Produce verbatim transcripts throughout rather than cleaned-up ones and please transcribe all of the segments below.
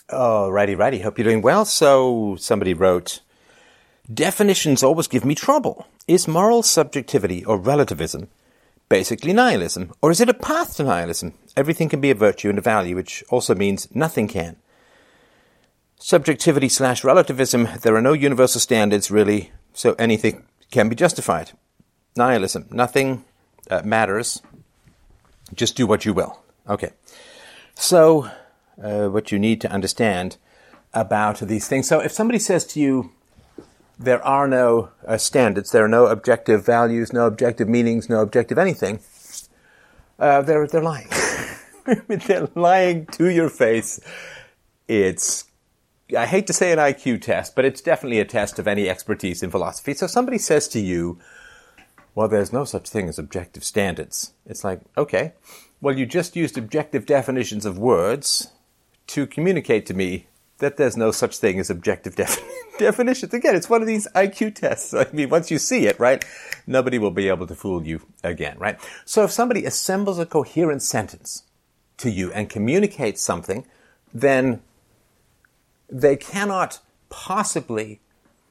Oh, righty, righty. Hope you're doing well. So somebody wrote, definitions always give me trouble. Is moral subjectivity or relativism basically nihilism? Or is it a path to nihilism? Everything can be a virtue and a value, which also means nothing can. Subjectivity slash relativism, there are no universal standards really, so anything can be justified. Nihilism, nothing uh, matters. Just do what you will. Okay. So, uh, what you need to understand about these things. So if somebody says to you, there are no uh, standards, there are no objective values, no objective meanings, no objective anything, uh, they're, they're lying. They're lying to your face. It's, I hate to say an I Q test, but it's definitely a test of any expertise in philosophy. So somebody says to you, well, there's no such thing as objective standards. It's like, okay, well, you just used objective definitions of words to communicate to me that there's no such thing as objective def- definitions. Again, it's one of these I Q tests. I mean, once you see it, right, nobody will be able to fool you again, right? So if somebody assembles a coherent sentence to you and communicates something, then they cannot possibly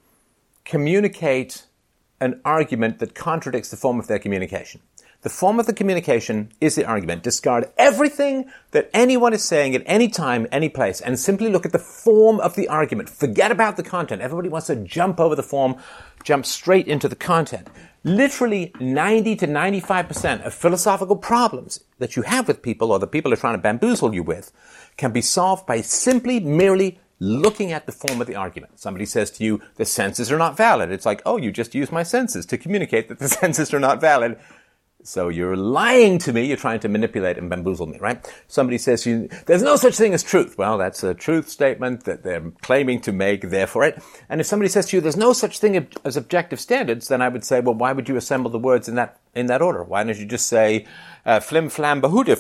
communicate an argument that contradicts the form of their communication. The form of the communication is the argument. Discard everything that anyone is saying at any time, any place, and simply look at the form of the argument. Forget about the content. Everybody wants to jump over the form, jump straight into the content. Literally ninety to ninety-five percent of philosophical problems that you have with people or the people are trying to bamboozle you with can be solved by simply, merely looking at the form of the argument. Somebody says to you, the senses are not valid. It's like, oh, you just used my senses to communicate that the senses are not valid. So you're lying to me. You're trying to manipulate and bamboozle me, right? Somebody says to you, there's no such thing as truth. Well, that's a truth statement that they're claiming to make, therefore it. And if somebody says to you, there's no such thing as objective standards, then I would say, well, why would you assemble the words in that in that order? Why don't you just say, uh, flim flam bahuda,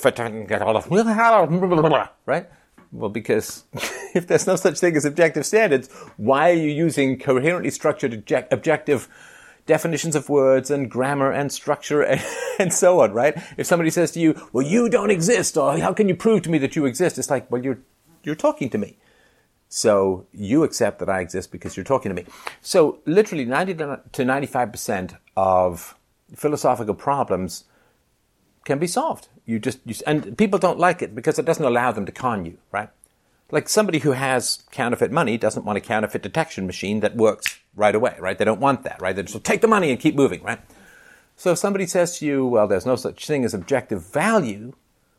right? Well, because if there's no such thing as objective standards, why are you using coherently structured object- objective definitions of words and grammar and structure and, and so on, right? If somebody says to you, well, you don't exist, or how can you prove to me that you exist? It's like, well, you're you're talking to me. So you accept that I exist because you're talking to me. So literally ninety to ninety-five percent of philosophical problems can be solved. You just, you, and people don't like it because it doesn't allow them to con you, right? Like somebody who has counterfeit money doesn't want a counterfeit detection machine that works right away, right? They don't want that, right? They just will take the money and keep moving, right? So if somebody says to you, well, there's no such thing as objective value,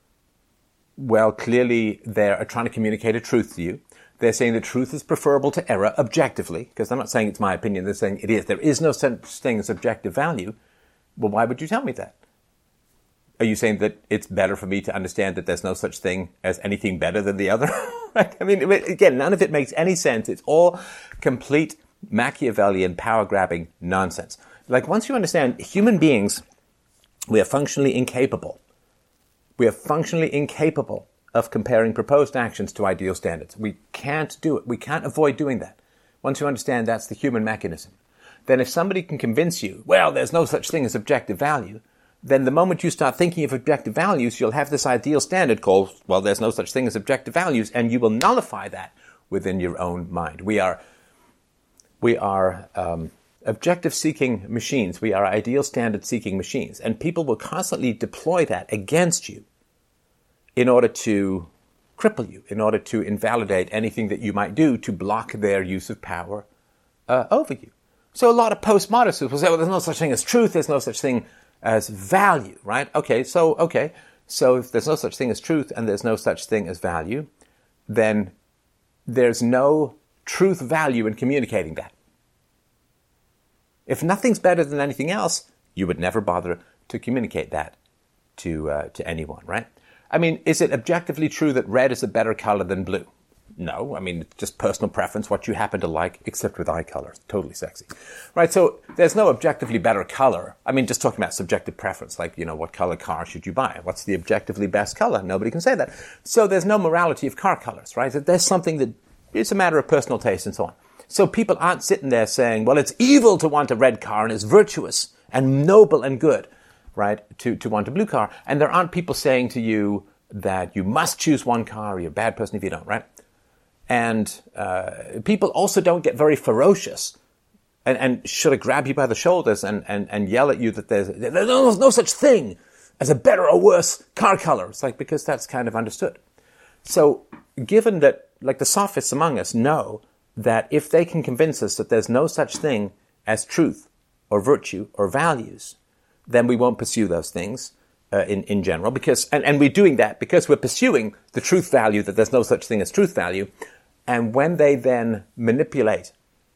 well, clearly they're trying to communicate a truth to you. They're saying the truth is preferable to error objectively, because they're not saying it's my opinion. They're saying it is. There is no such thing as objective value. Well, why would you tell me that? Are you saying that it's better for me to understand that there's no such thing as anything better than the other? Right? I mean, again, none of it makes any sense. It's all complete Machiavellian power-grabbing nonsense. Like, once you understand human beings, we are functionally incapable. We are functionally incapable of comparing proposed actions to ideal standards. We can't do it. We can't avoid doing that. Once you understand that's the human mechanism, then if somebody can convince you, well, there's no such thing as objective value, then the moment you start thinking of objective values, you'll have this ideal standard called, well, there's no such thing as objective values, and you will nullify that within your own mind. We are, we are um, objective-seeking machines. We are ideal standard-seeking machines, and people will constantly deploy that against you in order to cripple you, in order to invalidate anything that you might do to block their use of power uh, over you. So a lot of postmodernists will say, well, there's no such thing as truth, there's no such thing as value, right? Okay, so, okay, so if there's no such thing as truth and there's no such thing as value, then there's no truth value in communicating that. If nothing's better than anything else, you would never bother to communicate that to uh, to anyone, right? I mean, is it objectively true that red is a better color than blue? No, I mean, it's just personal preference, what you happen to like, except with eye color. Totally sexy. Right, so there's no objectively better color. I mean, just talking about subjective preference, like, you know, what color car should you buy? What's the objectively best color? Nobody can say that. So there's no morality of car colors, right? There's something that, it's a matter of personal taste and so on. So people aren't sitting there saying, well, it's evil to want a red car and it's virtuous and noble and good, right, to, to want a blue car. And there aren't people saying to you that you must choose one car or you're a bad person if you don't, right? And uh, people also don't get very ferocious and, and sort of grab you by the shoulders and, and, and yell at you that there's, there's no, no such thing as a better or worse car color. It's like, because that's kind of understood. So given that, like, the sophists among us know that if they can convince us that there's no such thing as truth or virtue or values, then we won't pursue those things. Uh, in, in general, because, and, and we're doing that because we're pursuing the truth value that there's no such thing as truth value. And when they then manipulate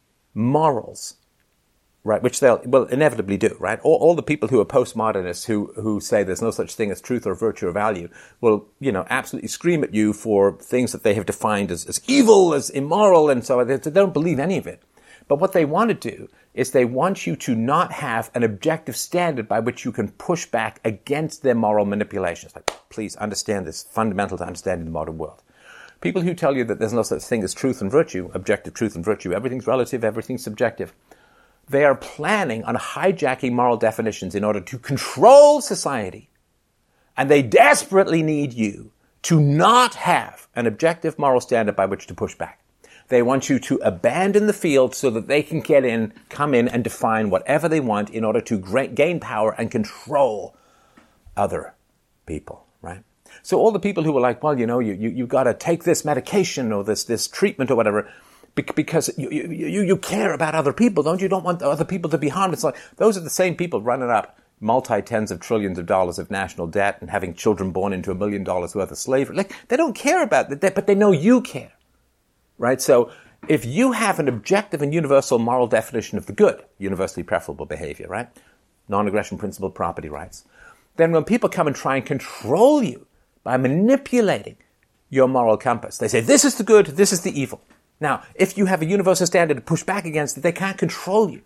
morals, right, which they'll, will inevitably do, right? All, all the people who are postmodernists who, who say there's no such thing as truth or virtue or value will, you know, absolutely scream at you for things that they have defined as, as evil, as immoral, and so they, they don't believe any of it. But what they want to do is they want you to not have an objective standard by which you can push back against their moral manipulations. Like, please understand this, fundamental to understanding the modern world. People who tell you that there's no such thing as truth and virtue, objective truth and virtue, everything's relative, everything's subjective, they are planning on hijacking moral definitions in order to control society. And they desperately need you to not have an objective moral standard by which to push back. They want you to abandon the field so that they can get in, come in and define whatever they want in order to gain power and control other people, right? So all the people who were like, well, you know, you, you, you got to take this medication or this, this treatment or whatever because you, you, you care about other people, don't you? You don't want other people to be harmed. It's like, those are the same people running up multi-tens of trillions of dollars of national debt and having children born into a million dollars worth of slavery. Like, they don't care about that, but they know you care. Right? So if you have an objective and universal moral definition of the good, universally preferable behavior, right? Non-aggression principle, property rights, then when people come and try and control you by manipulating your moral compass, they say, this is the good, this is the evil. Now, if you have a universal standard to push back against it, they can't control you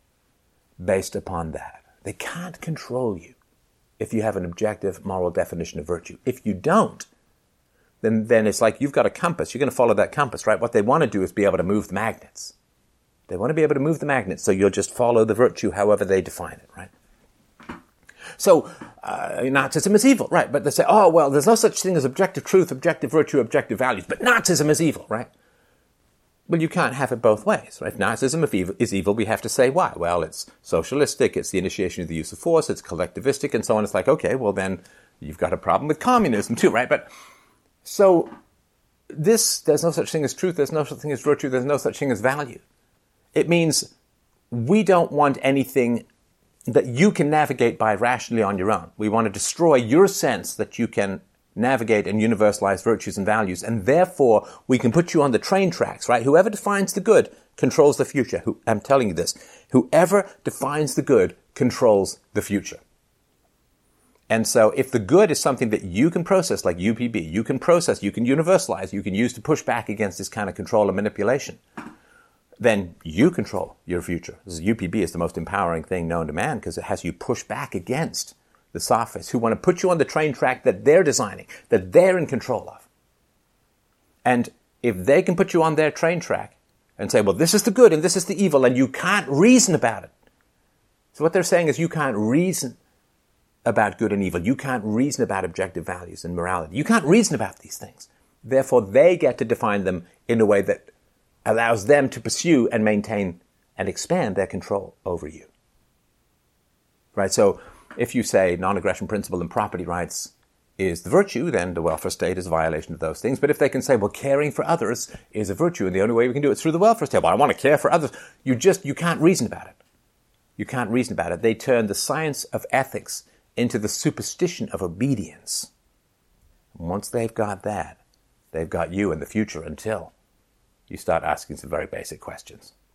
based upon that. They can't control you if you have an objective moral definition of virtue. If you don't, Then, then it's like you've got a compass. You're going to follow that compass, right? What they want to do is be able to move the magnets. They want to be able to move the magnets, so you'll just follow the virtue however they define it, right? So, uh, Nazism is evil, right? But they say, oh, well, there's no such thing as objective truth, objective virtue, objective values, but Nazism is evil, right? Well, you can't have it both ways, right? If Nazism is evil, we have to say why. Well, it's socialistic, it's the initiation of the use of force, it's collectivistic, and so on. It's like, okay, well, then you've got a problem with communism too, right? But so this, there's no such thing as truth, there's no such thing as virtue, there's no such thing as value. It means we don't want anything that you can navigate by rationally on your own. We want to destroy your sense that you can navigate and universalize virtues and values, and therefore we can put you on the train tracks, right? Whoever defines the good controls the future. Who, I'm telling you this. Whoever defines the good controls the future. And so if the good is something that you can process, like U P B, you can process, you can universalize, you can use to push back against this kind of control and manipulation, then you control your future. U P B is the most empowering thing known to man because it has you push back against the sophists who want to put you on the train track that they're designing, that they're in control of. And if they can put you on their train track and say, well, this is the good and this is the evil, and you can't reason about it. So what they're saying is you can't reason about good and evil. You can't reason about objective values and morality. You can't reason about these things. Therefore, they get to define them in a way that allows them to pursue and maintain and expand their control over you. Right? So if you say non-aggression principle and property rights is the virtue, then the welfare state is a violation of those things. But if they can say, well, caring for others is a virtue, and the only way we can do it is through the welfare state. Well, I want to care for others. You just, you can't reason about it. You can't reason about it. They turn the science of ethics into the superstition of obedience. And once they've got that, they've got you in the future until you start asking some very basic questions.